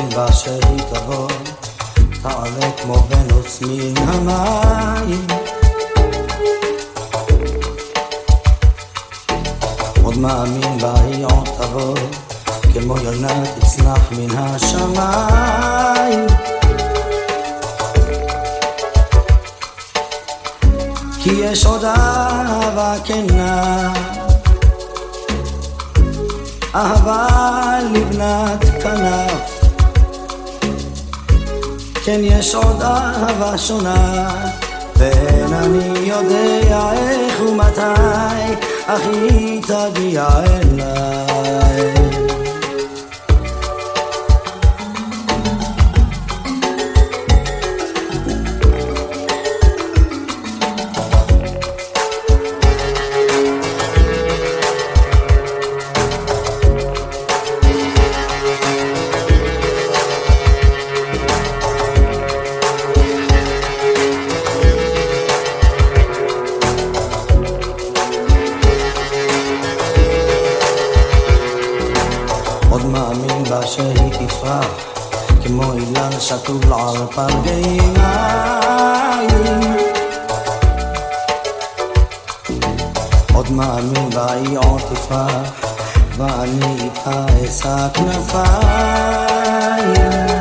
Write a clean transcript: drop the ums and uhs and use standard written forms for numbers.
מאמין בה שהיא תבוא, תעלה כמו ונוס מן המים. עוד מאמין בה היא עוד תבוא, כמו יונה תצנח מן השמיים. כי יש עוד אהבה כנה, אהבה לבנת כנף. כן יש עוד אהבה שונה, ואין אני יודע איך ומתי, אך היא תגיע אליי. עוד מאמין בה שהיא תפרח, כמו אילן שטוב על פלגי מים. עוד מאמין בה היא עוד תפרח, ואני איתה אשא כנפיים.